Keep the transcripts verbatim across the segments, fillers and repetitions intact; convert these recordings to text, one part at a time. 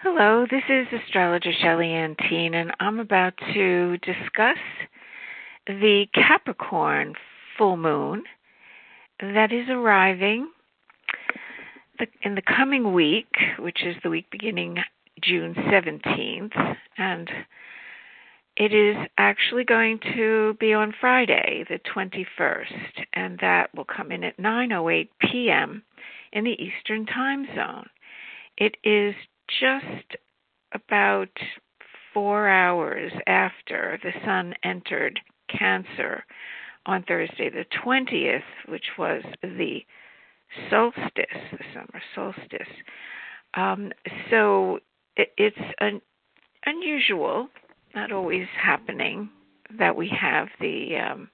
Hello, this is astrologer Shelley Antine, and I'm about to discuss the Capricorn full moon that is arriving in the coming week, which is the week beginning June seventeenth, and it is actually going to be on Friday, the twenty-first, and that will come in at nine oh eight p.m. in the Eastern Time Zone. It is just about four hours after the sun entered Cancer on Thursday the twentieth, which was the solstice, the summer solstice. Um, so it, it's an unusual, not always happening, that we have the um,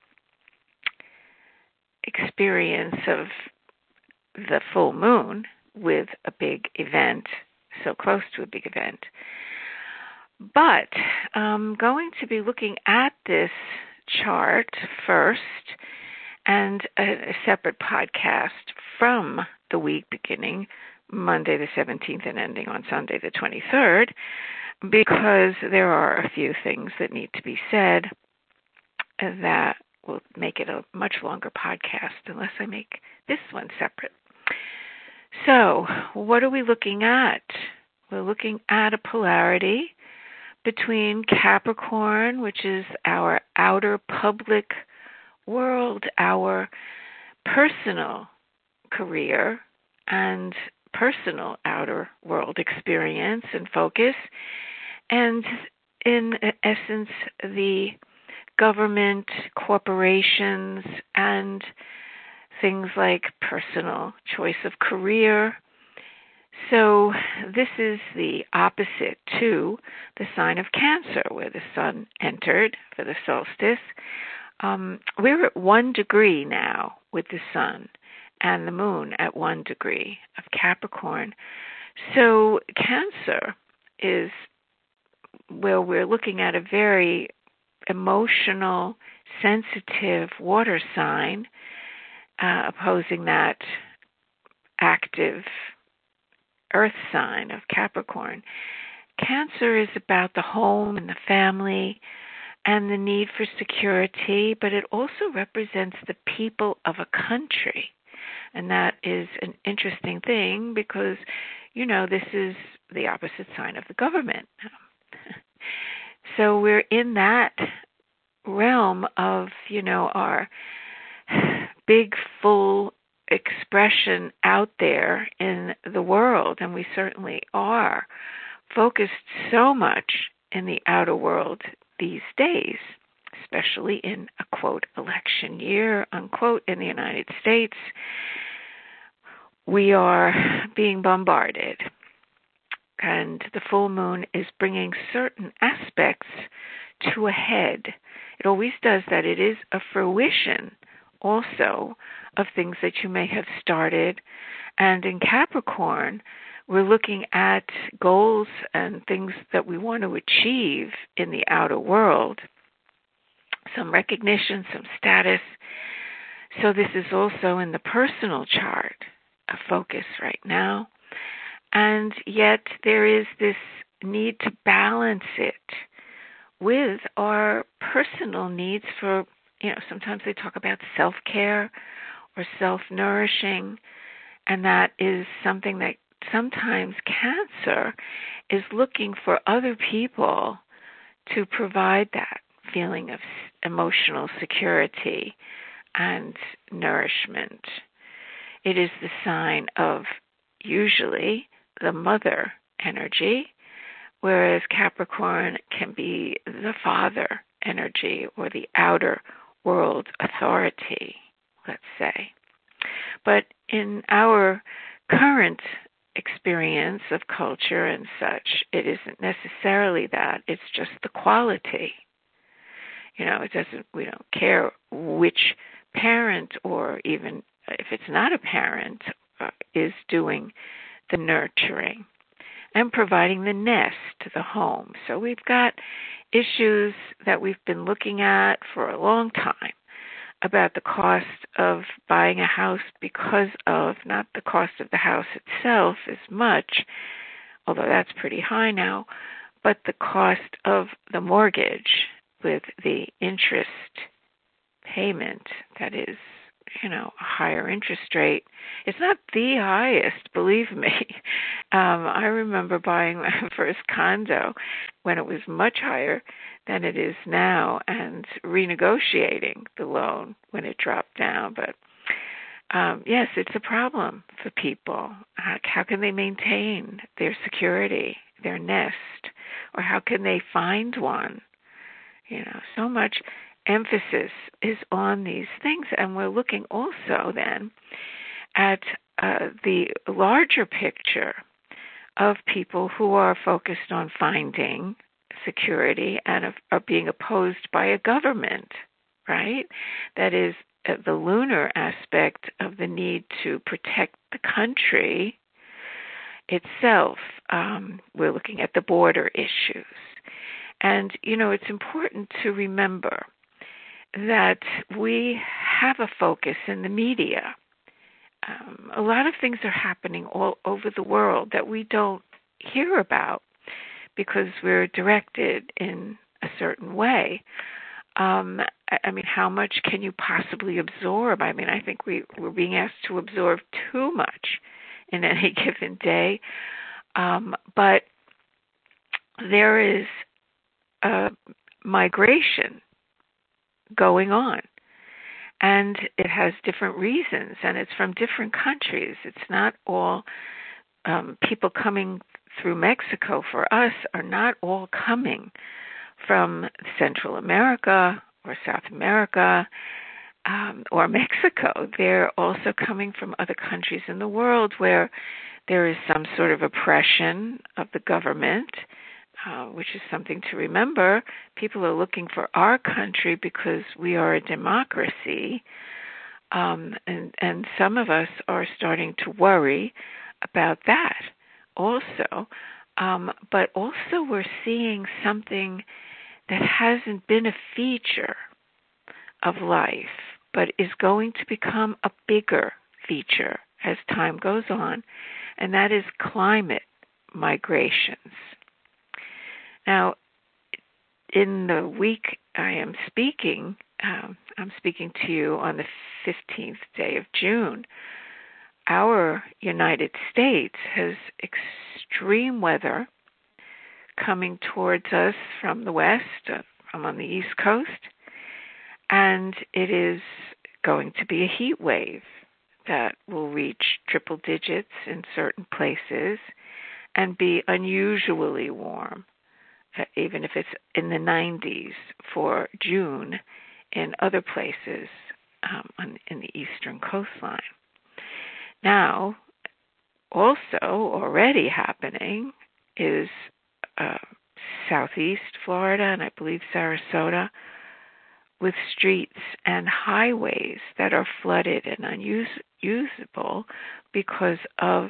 experience of the full moon with a big event, so close to a big event. But I'm going to be looking at this chart first and a, a separate podcast from the week beginning Monday the seventeenth and ending on Sunday the twenty-third, because there are a few things that need to be said that will make it a much longer podcast unless I make this one separate. So, what are we looking at? We're looking at a polarity between Capricorn, which is our outer public world, our personal career and personal outer world experience and focus, and in essence, the government, corporations, and things like personal choice of career. So this is the opposite to the sign of Cancer, where the sun entered for the solstice. Um, we're at one degree now with the sun and the moon at one degree of Capricorn. So Cancer is where we're looking at a very emotional, sensitive water sign, Uh, opposing that active earth sign of Capricorn. Cancer is about the home and the family and the need for security, but it also represents the people of a country. And that is an interesting thing because, you know, this is the opposite sign of the government. So we're in that realm of, you know, our big, full expression out there in the world, and we certainly are focused so much in the outer world these days, especially in a, quote, election year, unquote, in the United States. We are being bombarded, and the full moon is bringing certain aspects to a head. It always does that. It is a fruition also of things that you may have started. And in Capricorn, we're looking at goals and things that we want to achieve in the outer world, some recognition, some status. So this is also in the personal chart, a focus right now. And yet there is this need to balance it with our personal needs for, you know, sometimes they talk about self-care or self-nourishing, and that is something that sometimes Cancer is looking for other people to provide that feeling of emotional security and nourishment. It is the sign of usually the mother energy, whereas Capricorn can be the father energy or the outer world authority, let's say. But in our current experience of culture and such, it isn't necessarily that. It's just the quality. You know, it doesn't, we don't care which parent, or even if it's not a parent, uh, is doing the nurturing and providing the nest, the home. So we've got issues that we've been looking at for a long time about the cost of buying a house because of, not the cost of the house itself as much, although that's pretty high now, but the cost of the mortgage with the interest payment, that is, you know, a higher interest rate. It's not the highest, believe me. Um, I remember buying my first condo when it was much higher than it is now and renegotiating the loan when it dropped down. But um, yes, it's a problem for people. How, how can they maintain their security, their nest, or how can they find one? You know, so much emphasis is on these things, and we're looking also then at uh, the larger picture of people who are focused on finding security and of, are being opposed by a government, right? That is uh, the lunar aspect of the need to protect the country itself. Um, we're looking at the border issues. And, you know, it's important to remember that we have a focus in the media. Um, a lot of things are happening all over the world that we don't hear about because we're directed in a certain way. Um, I, I mean, how much can you possibly absorb? I mean, I think we, we're being asked to absorb too much in any given day. Um, but there is a migration going on. And it has different reasons, and it's from different countries. It's not all um, people coming through Mexico for us are not all coming from Central America or South America um, or Mexico. They're also coming from other countries in the world where there is some sort of oppression of the government, Uh, which is something to remember. People are looking for our country because we are a democracy, um, and, and some of us are starting to worry about that also. Um, but also we're seeing something that hasn't been a feature of life, but is going to become a bigger feature as time goes on, and that is climate migrations. Now, in the week I am speaking, um, I'm speaking to you on the fifteenth day of June. Our United States has extreme weather coming towards us from the west. Uh, I'm on the East Coast, and it is going to be a heat wave that will reach triple digits in certain places and be unusually warm, even if it's in the nineties for June in other places um, on, in the eastern coastline. Now, also already happening is uh, southeast Florida and I believe Sarasota, with streets and highways that are flooded and unusable because of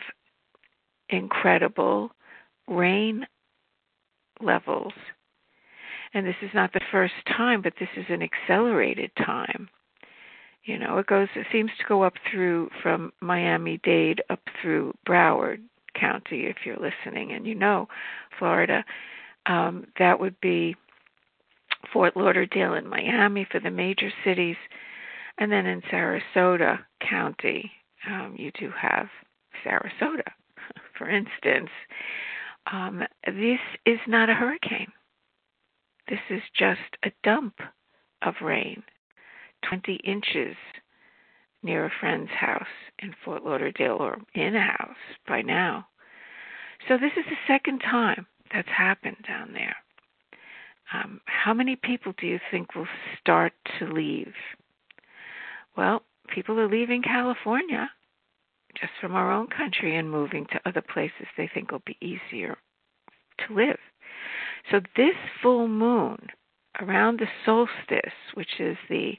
incredible rain levels. And this is not the first time, but this is an accelerated time. You know, it goes, it seems to go up through from Miami-Dade up through Broward County, if you're listening, and you know Florida. Um, that would be Fort Lauderdale and Miami for the major cities. And then in Sarasota County, um, you do have Sarasota, for instance. Um, this is not a hurricane. This is just a dump of rain, twenty inches near a friend's house in Fort Lauderdale, or in a house by now. So this is the second time that's happened down there. Um, how many people do you think will start to leave? Well, people are leaving California just from our own country and moving to other places they think will be easier to live. So this full moon around the solstice, which is the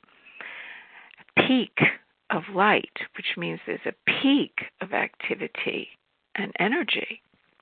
peak of light, which means there's a peak of activity and energy,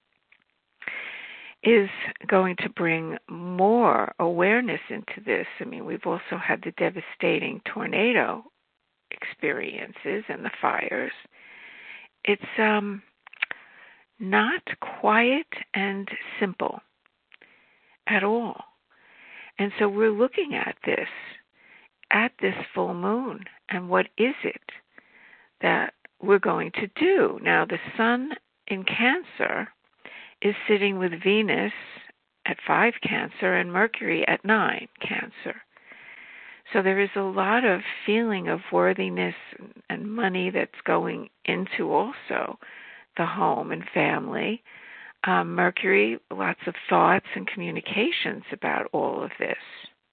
is going to bring more awareness into this. I mean, we've also had the devastating tornado experiences and the fires. It's um, not quiet and simple at all. And so we're looking at this, at this full moon, and what is it that we're going to do? Now, the sun in Cancer is sitting with Venus at five Cancer and Mercury at nine Cancer. So there is a lot of feeling of worthiness and money that's going into also the home and family. Um, Mercury, lots of thoughts and communications about all of this.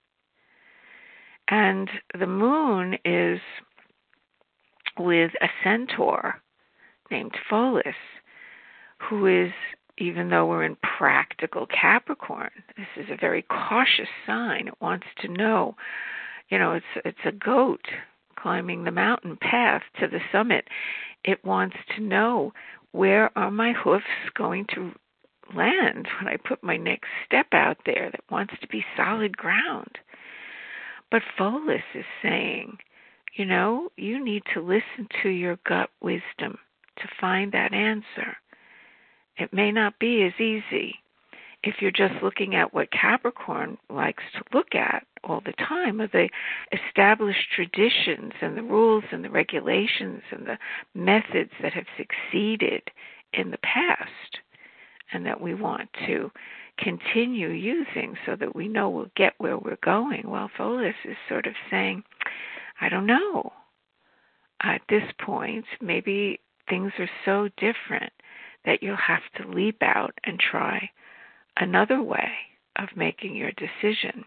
And the moon is with a centaur named Pholus, who is, even though we're in practical Capricorn, this is a very cautious sign. It wants to know, you know, it's it's a goat climbing the mountain path to the summit. It wants to know, where are my hoofs going to land when I put my next step out there? That wants to be solid ground. But Pholus is saying, you know, you need to listen to your gut wisdom to find that answer. It may not be as easy if you're just looking at what Capricorn likes to look at all the time, are the established traditions and the rules and the regulations and the methods that have succeeded in the past and that we want to continue using so that we know we'll get where we're going. Well, Pholus is sort of saying, I don't know. At this point, maybe things are so different that you'll have to leap out and try another way of making your decision.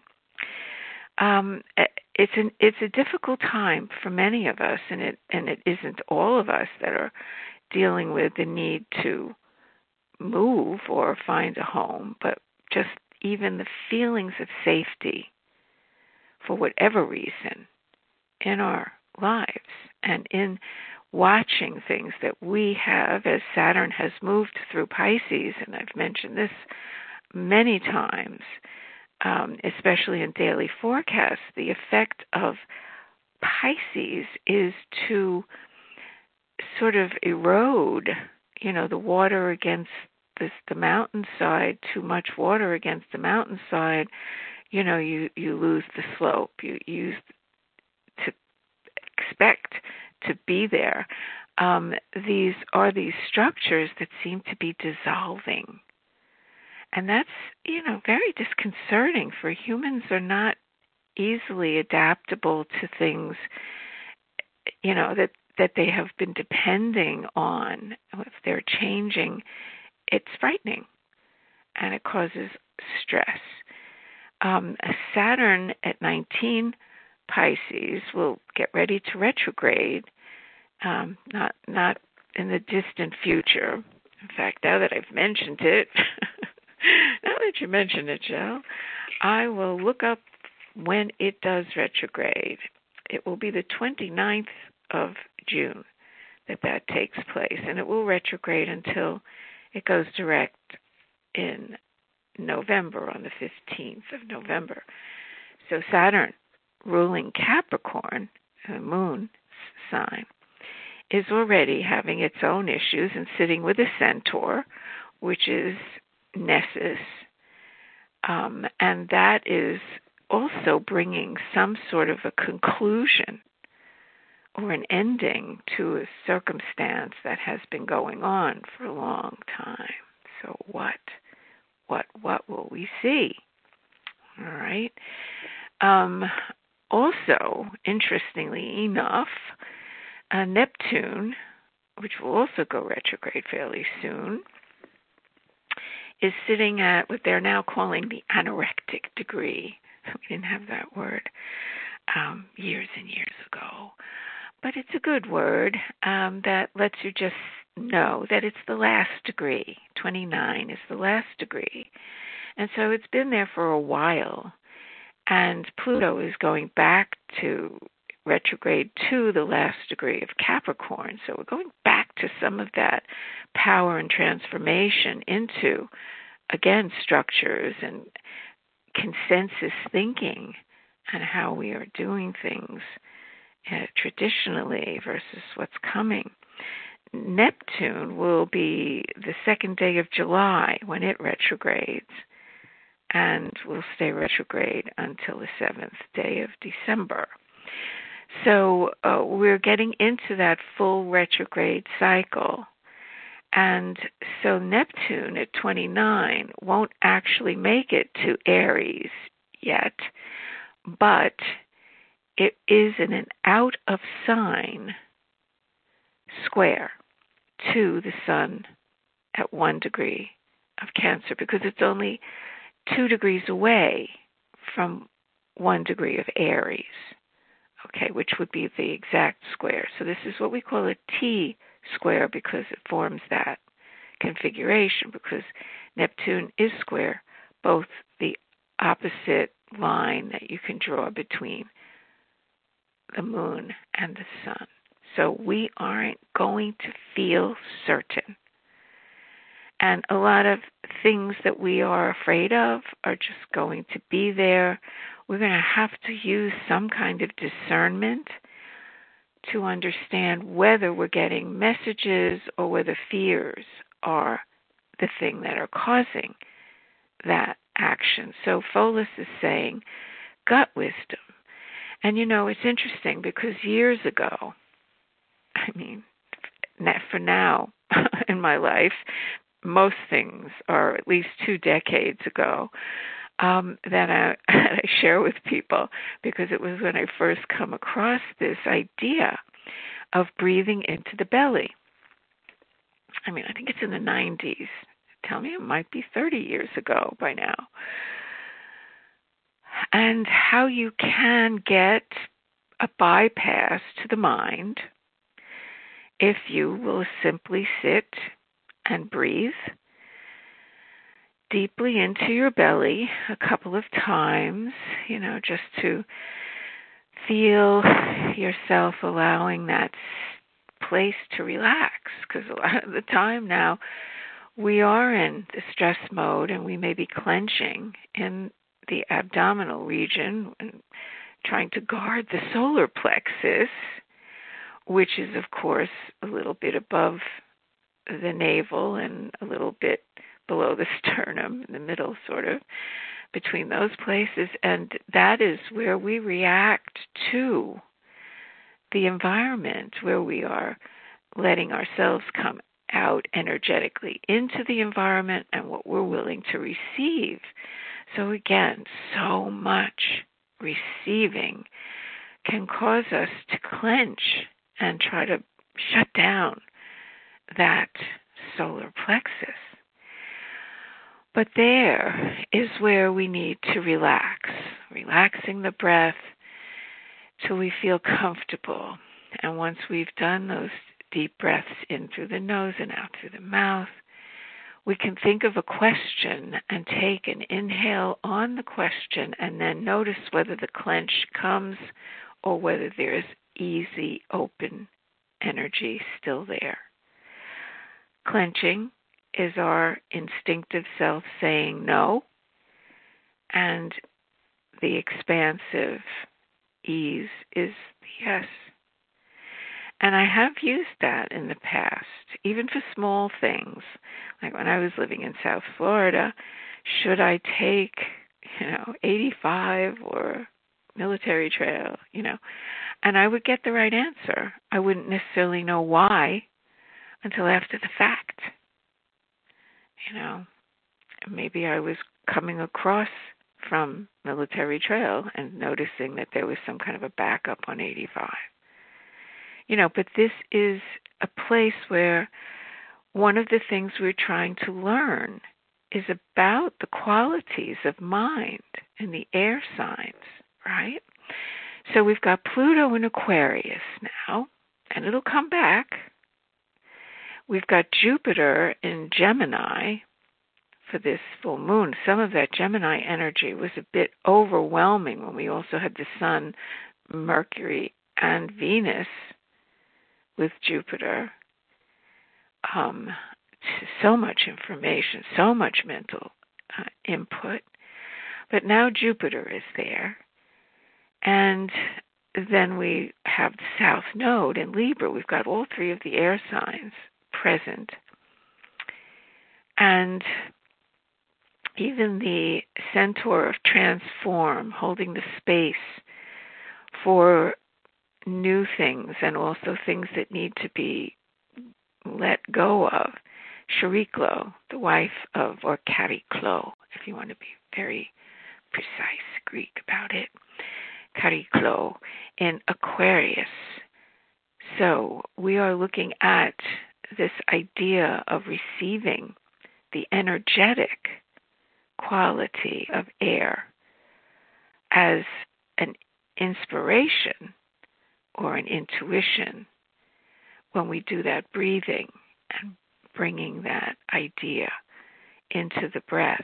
Um, it's an it's a difficult time for many of us, and it and it isn't all of us that are dealing with the need to move or find a home, but just even the feelings of safety for whatever reason in our lives and in watching things that we have, as Saturn has moved through Pisces, and I've mentioned this many times, um, especially in daily forecasts, the effect of Pisces is to sort of erode, you know, the water against this, the mountainside, too much water against the mountainside, you know, you, you lose the slope. You use to expect to be there. Um, these are these structures that seem to be dissolving. And that's, you know, very disconcerting, for humans are not easily adaptable to things, you know, that, that they have been depending on. If they're changing, it's frightening and it causes stress. Um, Saturn at nineteen Pisces will get ready to retrograde, um, not not in the distant future. In fact, now that I've mentioned it, now that you mention it, Jill, I will look up when it does retrograde. It will be the twenty-ninth of June that that takes place, and it will retrograde until it goes direct in November, on the fifteenth of November. So Saturn, ruling Capricorn, the moon sign, is already having its own issues and sitting with a centaur, which is Nessus, um, and that is also bringing some sort of a conclusion or an ending to a circumstance that has been going on for a long time. So what, what, what will we see? All right. Um, also, interestingly enough, uh, Neptune, which will also go retrograde fairly soon, is sitting at what they're now calling the anorectic degree. We didn't have that word um, years and years ago. But it's a good word um, that lets you just know that it's the last degree. twenty-nine is the last degree. And so it's been there for a while. And Pluto is going back to retrograde to the last degree of Capricorn. So we're going back to some of that power and transformation into, again, structures and consensus thinking and how we are doing things uh, traditionally versus what's coming. Neptune will be the second day of July when it retrogrades, and will stay retrograde until the seventh day of December. So uh, we're getting into that full retrograde cycle. And so Neptune at twenty-nine won't actually make it to Aries yet, but it is in an out of sign square to the Sun at one degree of Cancer, because it's only two degrees away from one degree of Aries, okay, which would be the exact square. So this is what we call a T square, because it forms that configuration, because Neptune is square, both the opposite line that you can draw between the moon and the sun. So we aren't going to feel certain. And a lot of things that we are afraid of are just going to be there. We're going to have to use some kind of discernment to understand whether we're getting messages or whether fears are the thing that are causing that action. So Folis is saying gut wisdom. And you know, it's interesting because years ago, I mean, for now in my life, most things are at least two decades ago, um, that I, I share with people, because it was when I first come across this idea of breathing into the belly. I mean, I think it's in the nineties. Tell me, it might be thirty years ago by now. And how you can get a bypass to the mind if you will simply sit and breathe deeply into your belly a couple of times, you know, just to feel yourself allowing that place to relax. Because a lot of the time now we are in the stress mode and we may be clenching in the abdominal region and trying to guard the solar plexus, which is, of course, a little bit above the navel and a little bit below the sternum, in the middle, sort of, between those places. And that is where we react to the environment, where we are letting ourselves come out energetically into the environment and what we're willing to receive. So again, so much receiving can cause us to clench and try to shut down that solar plexus. But there is where we need to relax, relaxing the breath till we feel comfortable. And once we've done those deep breaths in through the nose and out through the mouth, we can think of a question and take an inhale on the question and then notice whether the clench comes or whether there's easy, open energy still there. Clenching is our instinctive self saying no, and the expansive ease is the yes. And I have used that in the past, even for small things. Like when I was living in South Florida, should I take, you know, eighty-five or Military Trail, you know? And I would get the right answer. I wouldn't necessarily know why until after the fact. You know, maybe I was coming across from Military Trail and noticing that there was some kind of a backup on eighty-five. You know, but this is a place where one of the things we're trying to learn is about the qualities of mind and the air signs, right? So we've got Pluto in Aquarius now, and it'll come back. We've got Jupiter in Gemini for this full moon. Some of that Gemini energy was a bit overwhelming when we also had the Sun, Mercury, and Venus with Jupiter. Um, so much information, so much mental uh, input. But now Jupiter is there. And then we have the South Node in Libra. We've got all three of the air signs present. And even the centaur of transform, holding the space for new things and also things that need to be let go of. Chariklo, the wife of, or Chariklo, if you want to be very precise Greek about it, Chariklo in Aquarius. So we are looking at this idea of receiving the energetic quality of air as an inspiration or an intuition when we do that breathing and bringing that idea into the breath.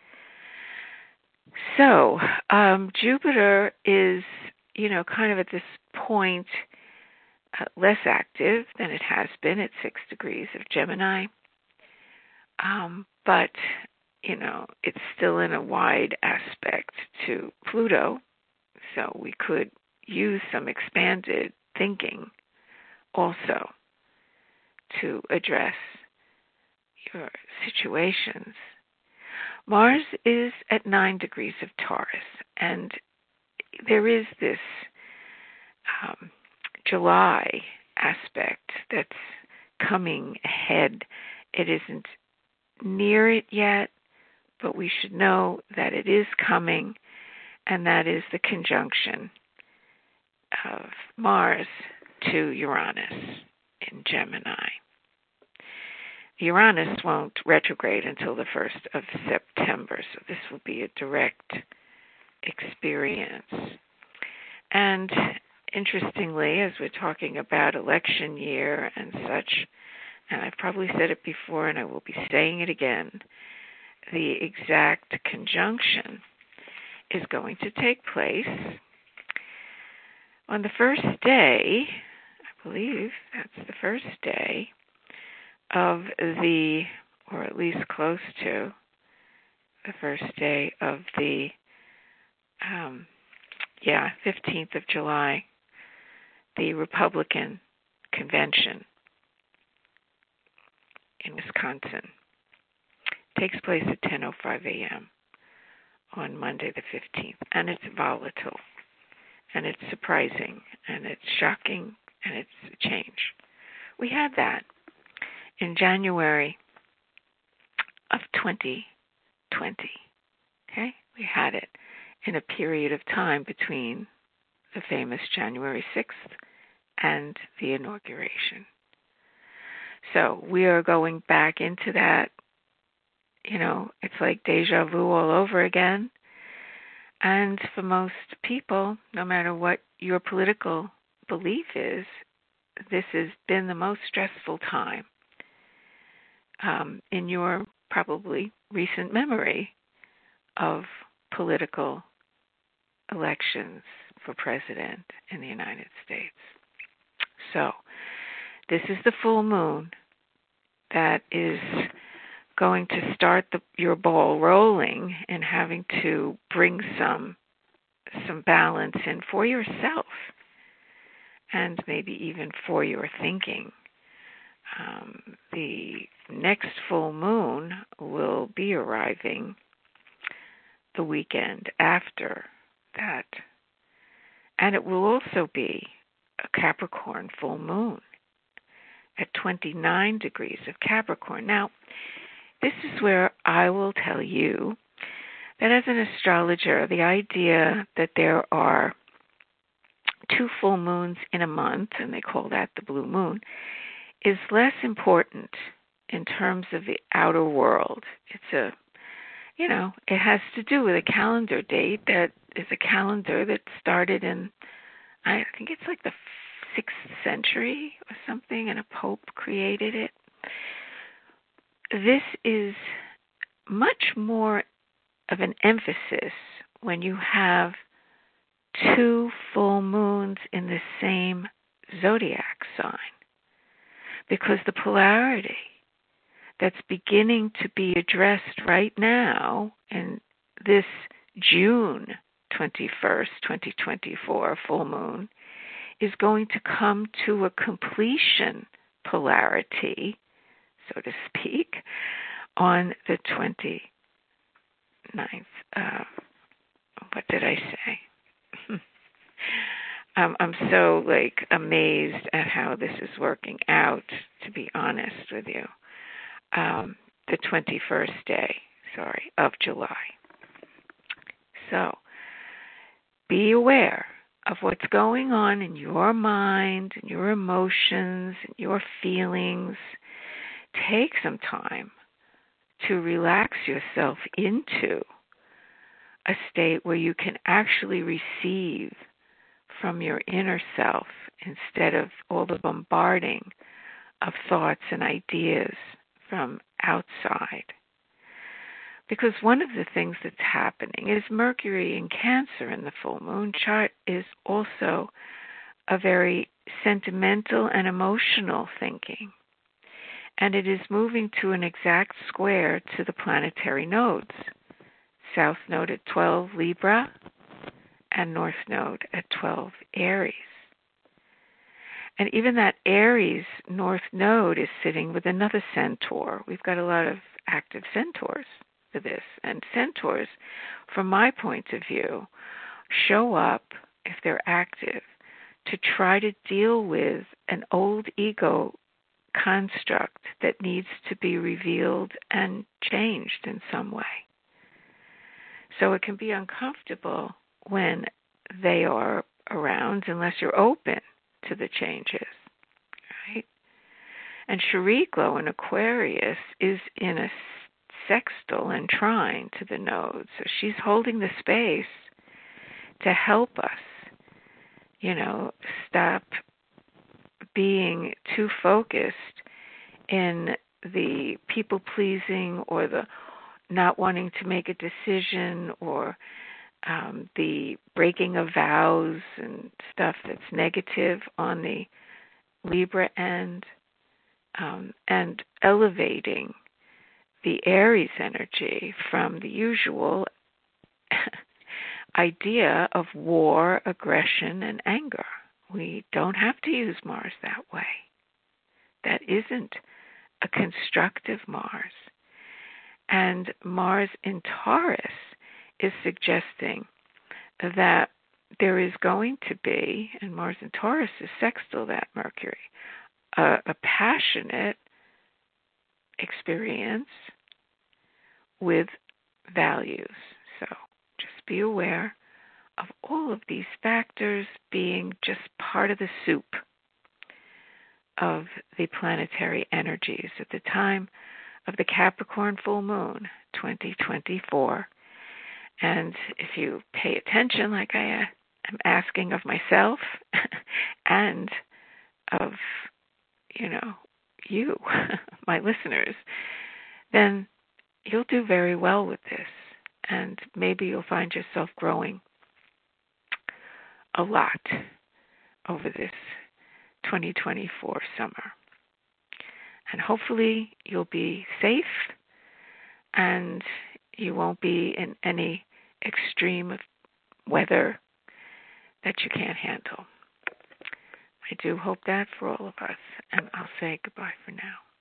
So um, Jupiter is, you know, kind of at this point uh, less active than it has been at six degrees of Gemini. Um, but, you know, it's still in a wide aspect to Pluto, so we could use some expanded thinking also to address your situations. Mars is at nine degrees of Taurus, and there is this um, July aspect that's coming ahead. It isn't near it yet, but we should know that it is coming, and that is the conjunction of Mars to Uranus in Gemini. Uranus won't retrograde until the first of September, so this will be a direct experience. And interestingly, as we're talking about election year and such, and I've probably said it before and I will be saying it again, the exact conjunction is going to take place on the first day, I believe that's the first day of the, or at least close to, the first day of the, um, yeah, fifteenth of July, the Republican convention in Wisconsin. It takes place at ten oh five a.m. on Monday the fifteenth, and it's volatile, and it's surprising, and it's shocking, and it's a change. We had that in January of twenty twenty, okay? We had it in a period of time between the famous January sixth and the inauguration. So we are going back into that, you know, it's like deja vu all over again. And for most people, no matter what your political belief is, this has been the most stressful time um, in your probably recent memory of political elections for president in the United States. So this is the full moon that is going to start the, your ball rolling and having to bring some some balance in for yourself and maybe even for your thinking. Um, the next full moon will be arriving the weekend after that, and it will also be a Capricorn full moon at twenty-nine degrees of Capricorn. Now, this is where I will tell you that as an astrologer, the idea that there are two full moons in a month, and they call that the blue moon, is less important in terms of the outer world. It's a, you know, it has to do with a calendar date that is a calendar that started in, I think it's like the sixth century or something, and a pope created it. This is much more of an emphasis when you have two full moons in the same zodiac sign, because the polarity that's beginning to be addressed right now in this June twenty-first, twenty twenty-four full moon is going to come to a completion polarity, so to speak, on the twenty-ninth. Uh, what did I say? um, I'm so like amazed at how this is working out, to be honest with you. Um, the twenty-first day, sorry, of July. So be aware of what's going on in your mind, and your emotions, and your feelings. Take some time to relax yourself into a state where you can actually receive from your inner self instead of all the bombarding of thoughts and ideas from outside. Because one of the things that's happening is Mercury in Cancer in the full moon chart is also a very sentimental and emotional thinking. And it is moving to an exact square to the planetary nodes. South node at twelve Libra and North node at twelve Aries. And even that Aries North node is sitting with another centaur. We've got a lot of active centaurs for this. And centaurs, from my point of view, show up, if they're active, to try to deal with an old ego construct that needs to be revealed and changed in some way. So it can be uncomfortable when they are around unless you're open to the changes, right? And Chariklo in Aquarius is in a sextile and trine to the nodes. So she's holding the space to help us, you know, stop being too focused in the people-pleasing or the not wanting to make a decision or um, the breaking of vows and stuff that's negative on the Libra end, um, and elevating the Aries energy from the usual idea of war, aggression, and anger. We don't have to use Mars that way. That isn't a constructive Mars. And Mars in Taurus is suggesting that there is going to be, and Mars in Taurus is sextile that Mercury, a, a passionate experience with values. So just be aware of all of these factors being just part of the soup of the planetary energies at the time of the Capricorn full moon, twenty twenty-four. And if you pay attention, like I am asking of myself and of, you know, you, my listeners, then you'll do very well with this. And maybe you'll find yourself growing a lot over this twenty twenty-four summer. And hopefully you'll be safe and you won't be in any extreme of weather that you can't handle. I do hope that for all of us, and I'll say goodbye for now.